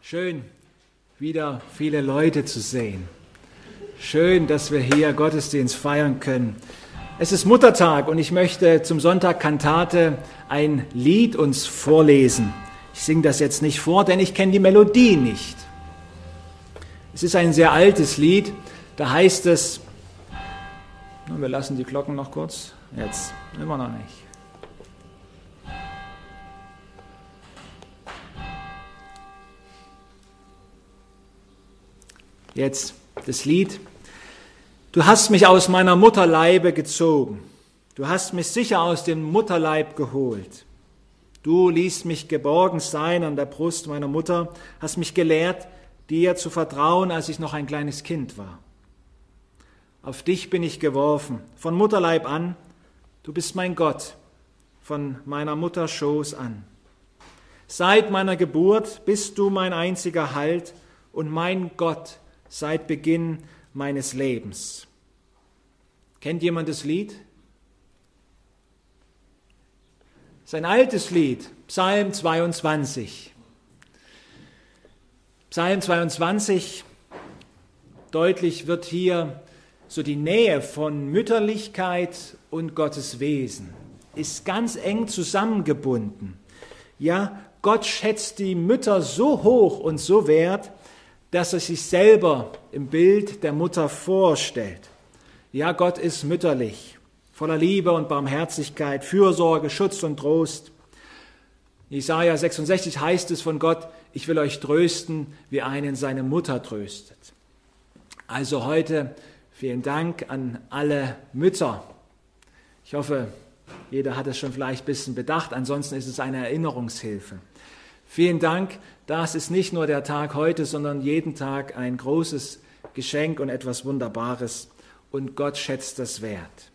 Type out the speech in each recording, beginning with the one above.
Schön, wieder viele Leute zu sehen. Schön, dass wir hier Gottesdienst feiern können. Es ist Muttertag und ich möchte zum Sonntag Kantate ein Lied uns vorlesen. Ich singe das jetzt nicht vor, denn ich kenne die Melodie nicht. Es ist ein sehr altes Lied, da heißt es, wir lassen die Glocken noch kurz, jetzt immer noch nicht. Jetzt das Lied. Du hast mich aus meiner Mutterleibe gezogen. Du hast mich sicher aus dem Mutterleib geholt. Du ließt mich geborgen sein an der Brust meiner Mutter, hast mich gelehrt, dir zu vertrauen, als ich noch ein kleines Kind war. Auf dich bin ich geworfen, von Mutterleib an. Du bist mein Gott, von meiner Mutter Schoß an. Seit meiner Geburt bist du mein einziger Halt und mein Gott seit Beginn meines Lebens. Kennt jemand das Lied? Es ist ein altes Lied, Psalm 22. Psalm 22, deutlich wird hier so die Nähe von Mütterlichkeit und Gottes Wesen, ist ganz eng zusammengebunden. Ja, Gott schätzt die Mütter so hoch und so wert, dass er sich selber im Bild der Mutter vorstellt. Ja, Gott ist mütterlich, voller Liebe und Barmherzigkeit, Fürsorge, Schutz und Trost. In Jesaja 66 heißt es von Gott, ich will euch trösten, wie einen seine Mutter tröstet. Also heute vielen Dank an alle Mütter. Ich hoffe, jeder hat es schon vielleicht ein bisschen bedacht, ansonsten ist es eine Erinnerungshilfe. Vielen Dank, das ist nicht nur der Tag heute, sondern jeden Tag ein großes Geschenk und etwas Wunderbares und Gott schätzt das wert.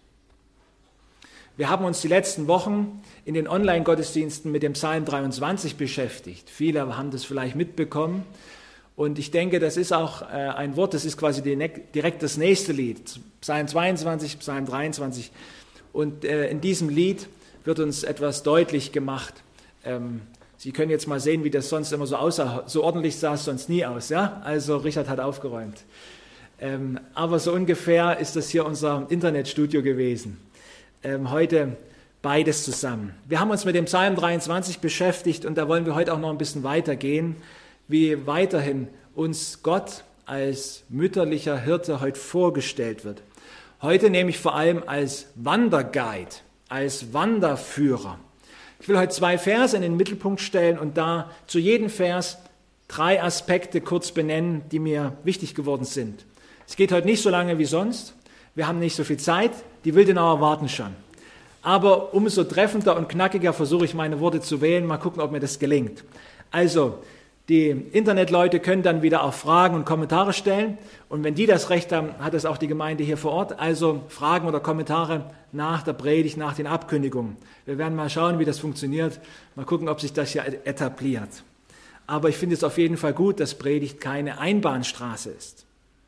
Wir haben uns die letzten Wochen in den Online-Gottesdiensten mit dem Psalm 23 beschäftigt. Viele haben das vielleicht mitbekommen und ich denke, das ist auch ein Wort, das ist quasi direkt das nächste Lied, Psalm 22, Psalm 23 und in diesem Lied wird uns etwas deutlich gemacht. Sie können jetzt mal sehen, wie das sonst immer so aussah. So ordentlich sah es sonst nie aus. Ja? Also Richard hat aufgeräumt. Aber so ungefähr ist das hier unser Internetstudio gewesen. Heute beides zusammen. Wir haben uns mit dem Psalm 23 beschäftigt und da wollen wir heute auch noch ein bisschen weitergehen, wie weiterhin uns Gott als mütterlicher Hirte heute vorgestellt wird. Heute nämlich vor allem als Wanderguide, als Wanderführer. Ich will heute 2 Verse in den Mittelpunkt stellen und da zu jedem Vers 3 Aspekte kurz benennen, die mir wichtig geworden sind. Es geht heute nicht so lange wie sonst. Wir haben nicht so viel Zeit. Die Wildenauer warten schon. Aber umso treffender und knackiger versuche ich meine Worte zu wählen. Mal gucken, ob mir das gelingt. Also, die Internetleute können dann wieder auch Fragen und Kommentare stellen. Und wenn die das Recht haben, hat es auch die Gemeinde hier vor Ort. Also Fragen oder Kommentare nach der Predigt, nach den Abkündigungen. Wir werden mal schauen, wie das funktioniert. Mal gucken, ob sich das hier etabliert. Aber ich finde es auf jeden Fall gut, dass Predigt keine Einbahnstraße ist.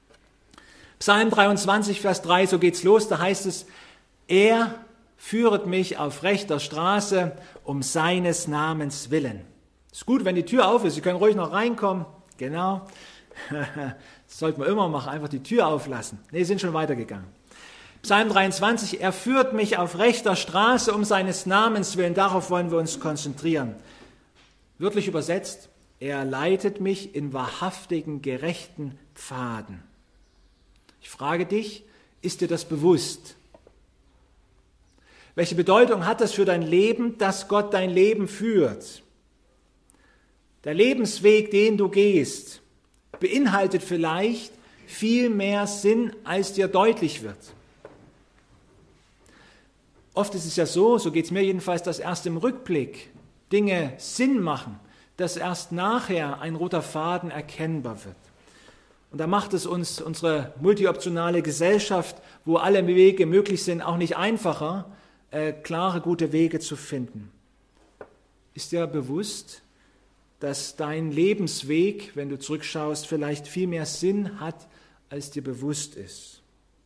Psalm 23, Vers 3, so geht's los. Da heißt es, er führet mich auf rechter Straße um seines Namens willen. Ist gut, wenn die Tür auf ist. Sie können ruhig noch reinkommen. Genau. Das sollte man immer machen, einfach die Tür auflassen. Nee, sind schon weitergegangen. Psalm 23, er führt mich auf rechter Straße um seines Namens willen. Darauf wollen wir uns konzentrieren. Wörtlich übersetzt, er leitet mich in wahrhaftigen, gerechten Pfaden. Ich frage dich, ist dir das bewusst? Welche Bedeutung hat das für dein Leben, dass Gott dein Leben führt? Der Lebensweg, den du gehst, beinhaltet vielleicht viel mehr Sinn, als dir deutlich wird. Oft ist es ja so geht es mir jedenfalls, dass erst im Rückblick Dinge Sinn machen, dass erst nachher ein roter Faden erkennbar wird. Und da macht es uns unsere multioptionale Gesellschaft, wo alle Wege möglich sind, auch nicht einfacher, klare, gute Wege zu finden. Ist dir bewusst, dass dein Lebensweg, wenn du zurückschaust, vielleicht viel mehr Sinn hat, als dir bewusst ist?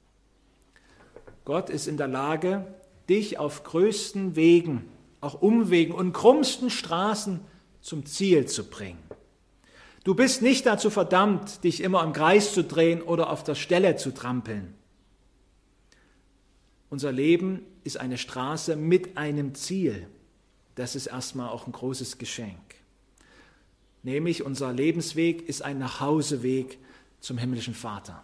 Gott ist in der Lage, dich auf größten Wegen, auch Umwegen und krummsten Straßen zum Ziel zu bringen. Du bist nicht dazu verdammt, dich immer im Kreis zu drehen oder auf der Stelle zu trampeln. Unser Leben ist eine Straße mit einem Ziel. Das ist erstmal auch ein großes Geschenk. Nämlich unser Lebensweg ist ein Nachhauseweg zum himmlischen Vater.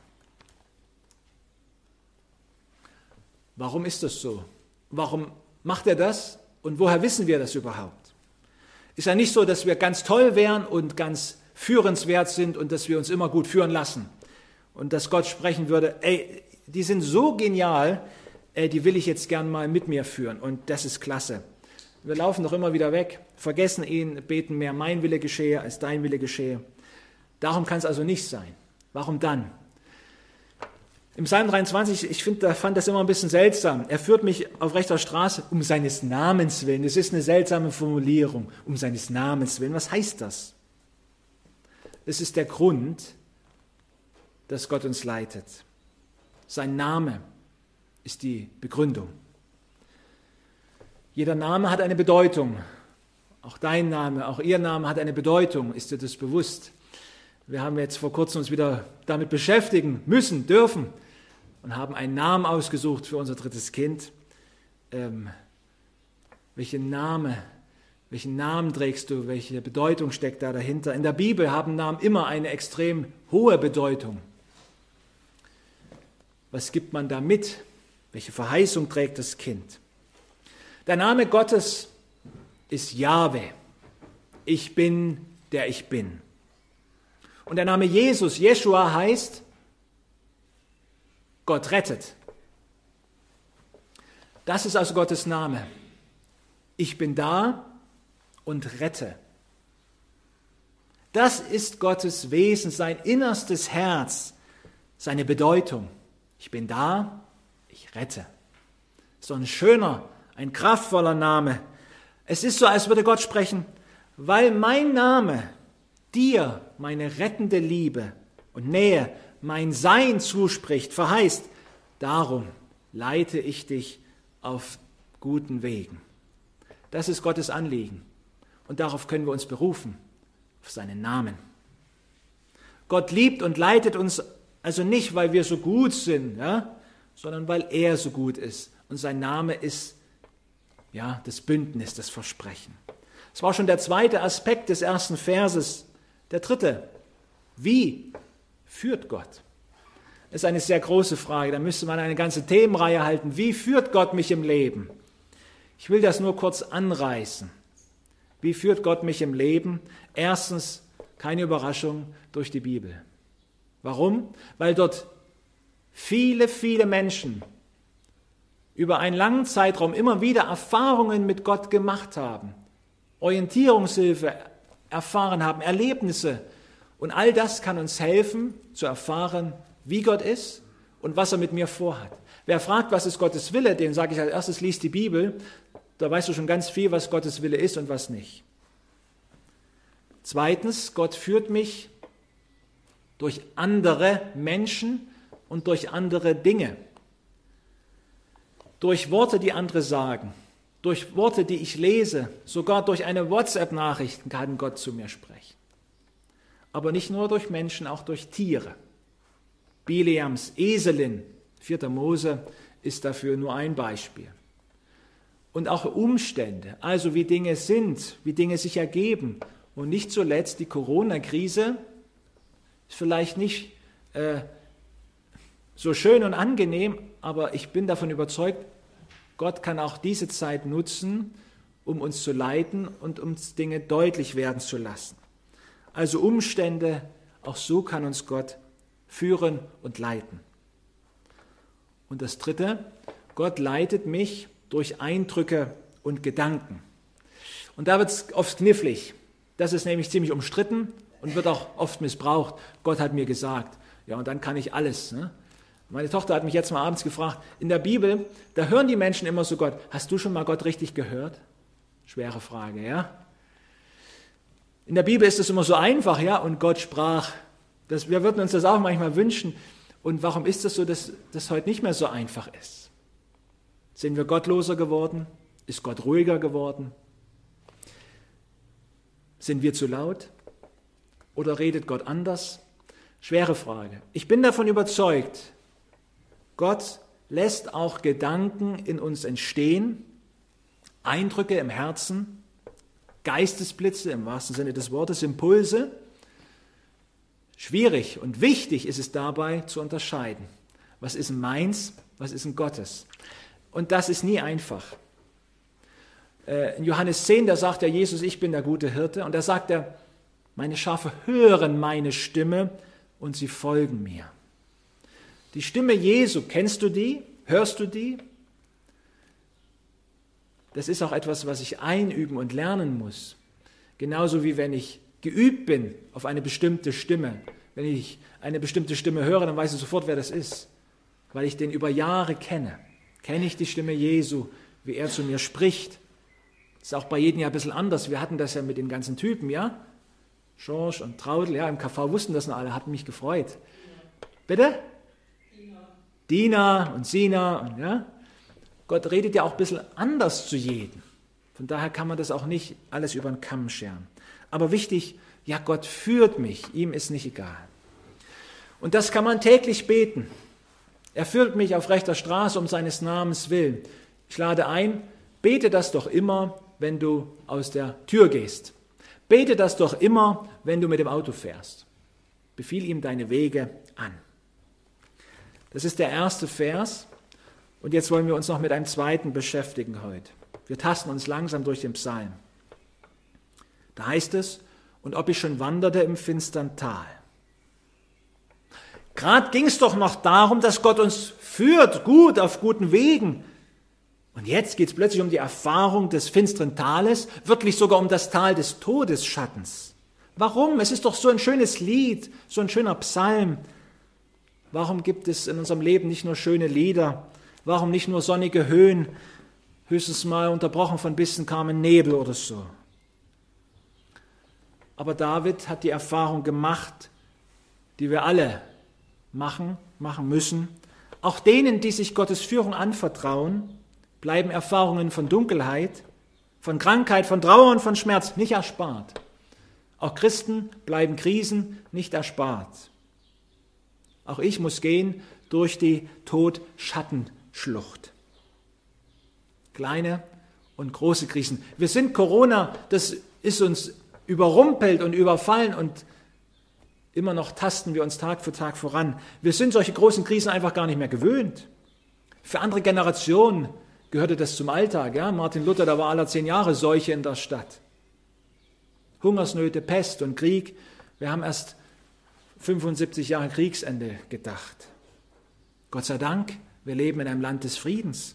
Warum ist das so? Warum macht er das? Und woher wissen wir das überhaupt? Ist ja nicht so, dass wir ganz toll wären und ganz führenswert sind und dass wir uns immer gut führen lassen. Und dass Gott sprechen würde, ey, die sind so genial, die will ich jetzt gern mal mit mir führen. Und das ist klasse. Wir laufen doch immer wieder weg, vergessen ihn, beten mehr, mein Wille geschehe, als dein Wille geschehe. Darum kann es also nicht sein. Warum dann? Im Psalm 23, fand das immer ein bisschen seltsam. Er führt mich auf rechter Straße um seines Namens willen. Das ist eine seltsame Formulierung, um seines Namens willen. Was heißt das? Es ist der Grund, dass Gott uns leitet. Sein Name ist die Begründung. Jeder Name hat eine Bedeutung. Auch dein Name, auch ihr Name hat eine Bedeutung. Ist dir das bewusst? Wir haben jetzt vor kurzem uns wieder damit beschäftigen müssen, dürfen und haben einen Namen ausgesucht für unser drittes Kind. Welchen Namen trägst du? Welche Bedeutung steckt da dahinter? In der Bibel haben Namen immer eine extrem hohe Bedeutung. Was gibt man da mit? Welche Verheißung trägt das Kind? Der Name Gottes ist Jahwe. Ich bin, der ich bin. Und der Name Jesus, Jeschua, heißt Gott rettet. Das ist also Gottes Name. Ich bin da und rette. Das ist Gottes Wesen, sein innerstes Herz, seine Bedeutung. Ich bin da, ich rette. So ein schöner, ein kraftvoller Name. Es ist so, als würde Gott sprechen, weil mein Name dir meine rettende Liebe und Nähe, mein Sein zuspricht, verheißt, darum leite ich dich auf guten Wegen. Das ist Gottes Anliegen und darauf können wir uns berufen, auf seinen Namen. Gott liebt und leitet uns also nicht, weil wir so gut sind, ja, sondern weil er so gut ist und sein Name ist das Bündnis, das Versprechen. Das war schon der zweite Aspekt des ersten Verses. Der dritte, wie führt Gott? Das ist eine sehr große Frage, da müsste man eine ganze Themenreihe halten. Wie führt Gott mich im Leben? Ich will das nur kurz anreißen. Wie führt Gott mich im Leben? Erstens, keine Überraschung, durch die Bibel. Warum? Weil dort viele, viele Menschen über einen langen Zeitraum immer wieder Erfahrungen mit Gott gemacht haben, Orientierungshilfe erfahren haben, Erlebnisse. Und all das kann uns helfen, zu erfahren, wie Gott ist und was er mit mir vorhat. Wer fragt, was ist Gottes Wille, dem sage ich als erstes, lies die Bibel. Da weißt du schon ganz viel, was Gottes Wille ist und was nicht. Zweitens, Gott führt mich durch andere Menschen und durch andere Dinge. Durch Worte, die andere sagen, durch Worte, die ich lese, sogar durch eine WhatsApp-Nachricht kann Gott zu mir sprechen. Aber nicht nur durch Menschen, auch durch Tiere. Bileams Eselin, 4. Mose, ist dafür nur ein Beispiel. Und auch Umstände, also wie Dinge sind, wie Dinge sich ergeben. Und nicht zuletzt die Corona-Krise ist vielleicht nicht so schön und angenehm, aber ich bin davon überzeugt, Gott kann auch diese Zeit nutzen, um uns zu leiten und uns Dinge deutlich werden zu lassen. Also Umstände, auch so kann uns Gott führen und leiten. Und das Dritte, Gott leitet mich durch Eindrücke und Gedanken. Und da wird es oft knifflig. Das ist nämlich ziemlich umstritten und wird auch oft missbraucht. Gott hat mir gesagt, ja, und dann kann ich alles. Ne? Meine Tochter hat mich jetzt mal abends gefragt, in der Bibel, da hören die Menschen immer so Gott, hast du schon mal Gott richtig gehört? Schwere Frage, ja? In der Bibel ist es immer so einfach, ja, und Gott sprach. Wir würden uns das auch manchmal wünschen. Und warum ist das so, dass das heute nicht mehr so einfach ist? Sind wir gottloser geworden? Ist Gott ruhiger geworden? Sind wir zu laut? Oder redet Gott anders? Schwere Frage. Ich bin davon überzeugt, Gott lässt auch Gedanken in uns entstehen, Eindrücke im Herzen, Geistesblitze im wahrsten Sinne des Wortes, Impulse. Schwierig und wichtig ist es dabei zu unterscheiden. Was ist meins, was ist Gottes? Und das ist nie einfach. In Johannes 10, da sagt Jesus, ich bin der gute Hirte. Und da sagt er, meine Schafe hören meine Stimme und sie folgen mir. Die Stimme Jesu, kennst du die? Hörst du die? Das ist auch etwas, was ich einüben und lernen muss. Genauso wie wenn ich geübt bin auf eine bestimmte Stimme. Wenn ich eine bestimmte Stimme höre, dann weiß ich sofort, wer das ist, weil ich den über Jahre kenne. Kenne ich die Stimme Jesu, wie er zu mir spricht. Das ist auch bei jedem ja ein bisschen anders. Wir hatten das ja mit den ganzen Typen, ja? Schorsch und Traudel, ja, im KV wussten das noch alle, hatten mich gefreut. Bitte? Dina und Sina, und ja. Gott redet ja auch ein bisschen anders zu jedem. Von daher kann man das auch nicht alles über den Kamm scheren. Aber wichtig, ja, Gott führt mich, ihm ist nicht egal. Und das kann man täglich beten. Er führt mich auf rechter Straße um seines Namens willen. Ich lade ein, bete das doch immer, wenn du aus der Tür gehst. Bete das doch immer, wenn du mit dem Auto fährst. Befiehl ihm deine Wege an. Das ist der erste Vers. Und jetzt wollen wir uns noch mit einem zweiten beschäftigen heute. Wir tasten uns langsam durch den Psalm. Da heißt es, und ob ich schon wanderte im finstern Tal. Gerade ging es doch noch darum, dass Gott uns führt, gut, auf guten Wegen. Und jetzt geht es plötzlich um die Erfahrung des finsteren Tales, wirklich sogar um das Tal des Todesschattens. Warum? Es ist doch so ein schönes Lied, so ein schöner Psalm. Warum gibt es in unserem Leben nicht nur schöne Lieder? Warum nicht nur sonnige Höhen, höchstens mal unterbrochen von ein bisschen karmen Nebel oder so? Aber David hat die Erfahrung gemacht, die wir alle machen müssen. Auch denen, die sich Gottes Führung anvertrauen, bleiben Erfahrungen von Dunkelheit, von Krankheit, von Trauer und von Schmerz nicht erspart. Auch Christen bleiben Krisen nicht erspart. Auch ich muss gehen durch die Tod-Schattenschlucht. Kleine und große Krisen. Wir sind Corona, das ist uns überrumpelt und überfallen und immer noch tasten wir uns Tag für Tag voran. Wir sind solche großen Krisen einfach gar nicht mehr gewöhnt. Für andere Generationen gehörte das zum Alltag. Ja? Martin Luther, da war alle 10 Jahre Seuche in der Stadt. Hungersnöte, Pest und Krieg. Wir haben erst 75 Jahre Kriegsende gedacht. Gott sei Dank, wir leben in einem Land des Friedens.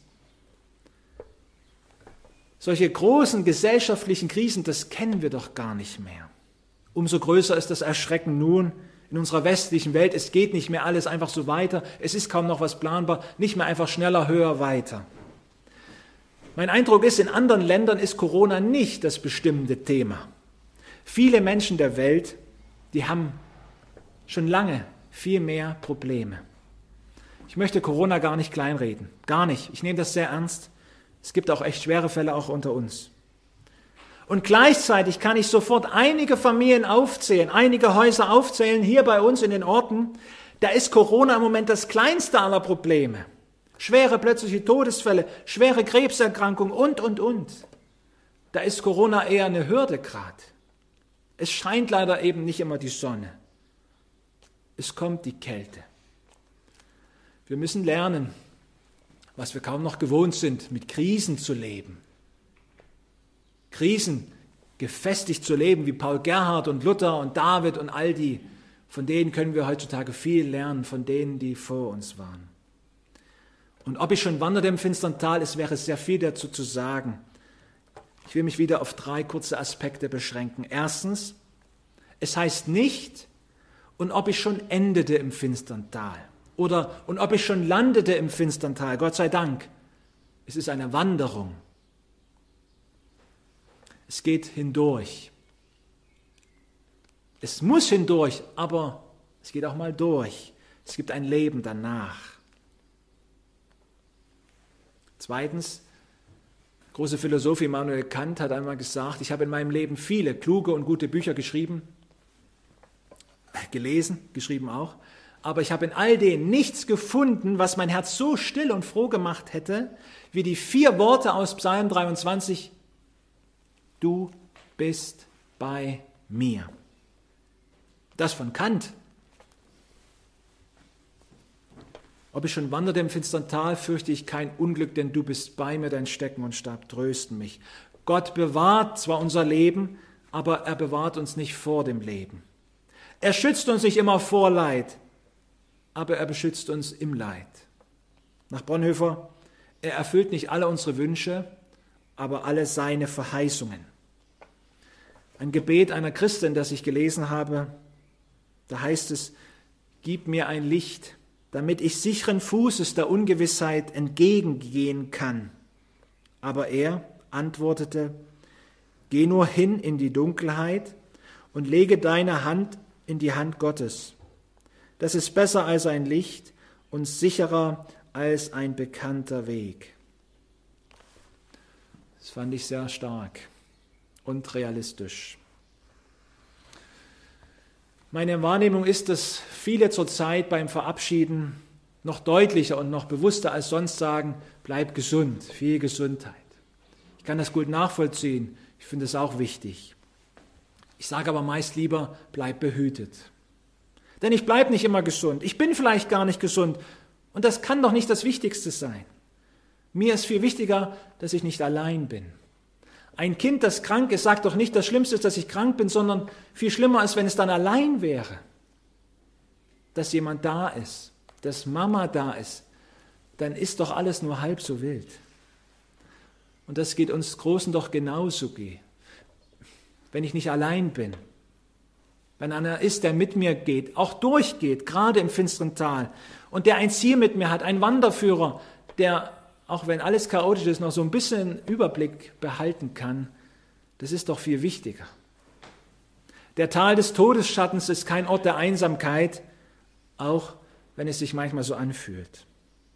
Solche großen gesellschaftlichen Krisen, das kennen wir doch gar nicht mehr. Umso größer ist das Erschrecken nun in unserer westlichen Welt. Es geht nicht mehr alles einfach so weiter. Es ist kaum noch was planbar. Nicht mehr einfach schneller, höher, weiter. Mein Eindruck ist, in anderen Ländern ist Corona nicht das bestimmende Thema. Viele Menschen der Welt, die haben schon lange viel mehr Probleme. Ich möchte Corona gar nicht kleinreden. Gar nicht. Ich nehme das sehr ernst. Es gibt auch echt schwere Fälle auch unter uns. Und gleichzeitig kann ich sofort einige Familien aufzählen, einige Häuser aufzählen, hier bei uns in den Orten. Da ist Corona im Moment das kleinste aller Probleme. Schwere plötzliche Todesfälle, schwere Krebserkrankungen und. Da ist Corona eher eine Hürde gerade. Es scheint leider eben nicht immer die Sonne. Es kommt die Kälte. Wir müssen lernen, was wir kaum noch gewohnt sind, mit Krisen zu leben. Krisen gefestigt zu leben, wie Paul Gerhard und Luther und David und all die. Von denen können wir heutzutage viel lernen, von denen, die vor uns waren. Und ob ich schon wanderte im finstern Tal, es wäre sehr viel dazu zu sagen. Ich will mich wieder auf 3 kurze Aspekte beschränken. Erstens, es heißt nicht, und ob ich schon endete im finstern Tal. Oder, und ob ich schon landete im finstern Tal. Gott sei Dank, es ist eine Wanderung. Es geht hindurch. Es muss hindurch, aber es geht auch mal durch. Es gibt ein Leben danach. Zweitens, große Philosoph Immanuel Kant hat einmal gesagt, ich habe in meinem Leben viele kluge und gute Bücher geschrieben, gelesen, geschrieben auch, aber ich habe in all dem nichts gefunden, was mein Herz so still und froh gemacht hätte, wie die 4 Worte aus Psalm 23, du bist bei mir. Das von Kant. Ob ich schon wanderte im finstern Tal, fürchte ich kein Unglück, denn du bist bei mir, dein Stecken und Stab trösten mich. Gott bewahrt zwar unser Leben, aber er bewahrt uns nicht vor dem Leben. Er schützt uns nicht immer vor Leid, aber er beschützt uns im Leid. Nach Bonhoeffer, er erfüllt nicht alle unsere Wünsche, aber alle seine Verheißungen. Ein Gebet einer Christin, das ich gelesen habe, da heißt es, gib mir ein Licht, damit ich sicheren Fußes der Ungewissheit entgegengehen kann. Aber er antwortete, geh nur hin in die Dunkelheit und lege deine Hand in die Hand Gottes. Das ist besser als ein Licht und sicherer als ein bekannter Weg. Das fand ich sehr stark und realistisch. Meine Wahrnehmung ist, dass viele zurzeit beim Verabschieden noch deutlicher und noch bewusster als sonst sagen, bleib gesund, viel Gesundheit. Ich kann das gut nachvollziehen, ich finde es auch wichtig. Ich sage aber meist lieber, bleib behütet. Denn ich bleibe nicht immer gesund, ich bin vielleicht gar nicht gesund und das kann doch nicht das Wichtigste sein. Mir ist viel wichtiger, dass ich nicht allein bin. Ein Kind, das krank ist, sagt doch nicht, das Schlimmste ist, dass ich krank bin, sondern viel schlimmer ist, wenn es dann allein wäre. Dass jemand da ist, dass Mama da ist, dann ist doch alles nur halb so wild. Und das geht uns Großen doch genauso. Wenn ich nicht allein bin, wenn einer ist, der mit mir geht, auch durchgeht, gerade im finsteren Tal, und der ein Ziel mit mir hat, ein Wanderführer, der auch wenn alles chaotisch ist, noch so ein bisschen Überblick behalten kann, das ist doch viel wichtiger. Der Tal des Todesschattens ist kein Ort der Einsamkeit, auch wenn es sich manchmal so anfühlt.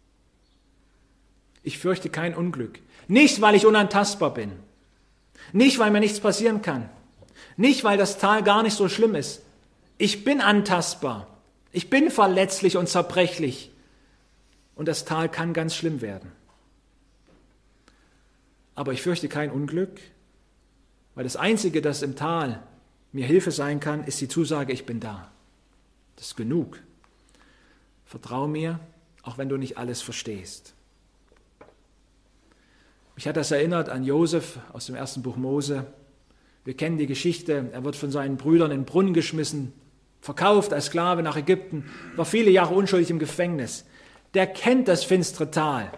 Ich fürchte kein Unglück. Nicht, weil ich unantastbar bin. Nicht, weil mir nichts passieren kann. Nicht, weil das Tal gar nicht so schlimm ist. Ich bin antastbar. Ich bin verletzlich und zerbrechlich. Und das Tal kann ganz schlimm werden. Aber ich fürchte kein Unglück, weil das Einzige, das im Tal mir Hilfe sein kann, ist die Zusage, ich bin da. Das ist genug. Vertrau mir, auch wenn du nicht alles verstehst. Mich hat das erinnert an Josef aus dem 1. Buch Mose. Wir kennen die Geschichte, er wird von seinen Brüdern in den Brunnen geschmissen, verkauft als Sklave nach Ägypten, war viele Jahre unschuldig im Gefängnis. Der kennt das finstere Tal.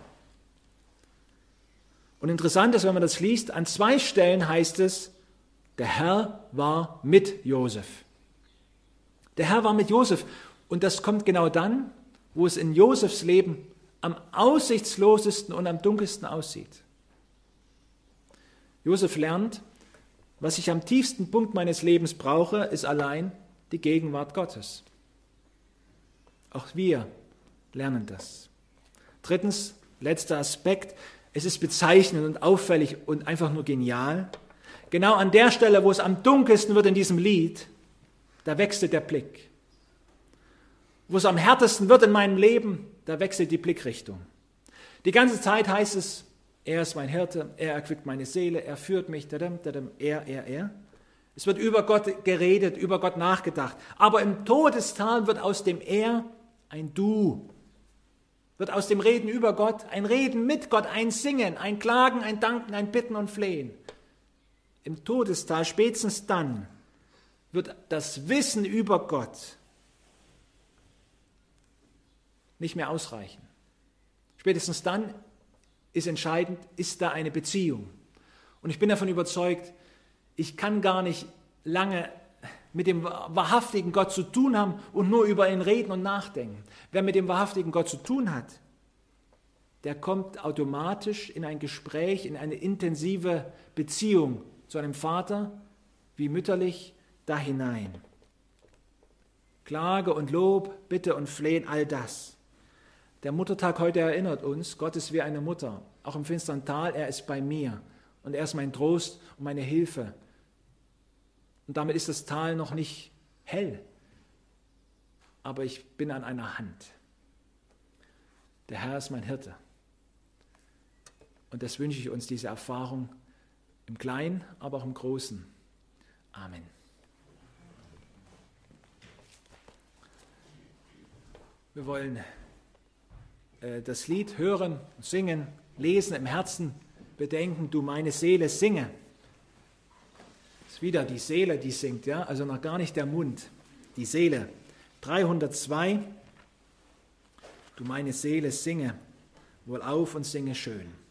Und interessant ist, wenn man das liest, an 2 Stellen heißt es, der Herr war mit Josef. Der Herr war mit Josef. Und das kommt genau dann, wo es in Josefs Leben am aussichtslosesten und am dunkelsten aussieht. Josef lernt, was ich am tiefsten Punkt meines Lebens brauche, ist allein die Gegenwart Gottes. Auch wir lernen das. 3. letzter Aspekt. Es ist bezeichnend und auffällig und einfach nur genial. Genau an der Stelle, wo es am dunkelsten wird in diesem Lied, da wechselt der Blick. Wo es am härtesten wird in meinem Leben, da wechselt die Blickrichtung. Die ganze Zeit heißt es, er ist mein Hirte, er erquickt meine Seele, er führt mich, er. Es wird über Gott geredet, über Gott nachgedacht. Aber im Todestal wird aus dem Er ein Du. Wird aus dem Reden über Gott ein Reden mit Gott, ein Singen, ein Klagen, ein Danken, ein Bitten und Flehen. Im Todestal, spätestens dann, wird das Wissen über Gott nicht mehr ausreichen. Spätestens dann ist entscheidend, ist da eine Beziehung. Und ich bin davon überzeugt, ich kann gar nicht lange mit dem wahrhaftigen Gott zu tun haben und nur über ihn reden und nachdenken. Wer mit dem wahrhaftigen Gott zu tun hat, der kommt automatisch in ein Gespräch, in eine intensive Beziehung zu einem Vater, wie mütterlich, da hinein. Klage und Lob, Bitte und Flehen, all das. Der Muttertag heute erinnert uns, Gott ist wie eine Mutter, auch im finsteren Tal, er ist bei mir und er ist mein Trost und meine Hilfe. Und damit ist das Tal noch nicht hell. aber ich bin an einer Hand. Der Herr ist mein Hirte. Und das wünsche ich uns, diese Erfahrung im Kleinen, aber auch im Großen. Amen. Wir wollen das Lied hören, singen, lesen, im Herzen bedenken, du meine Seele singe. Das ist wieder die Seele, die singt, ja, also noch gar nicht der Mund, die Seele. 302, du meine Seele singe, wohlauf und singe schön.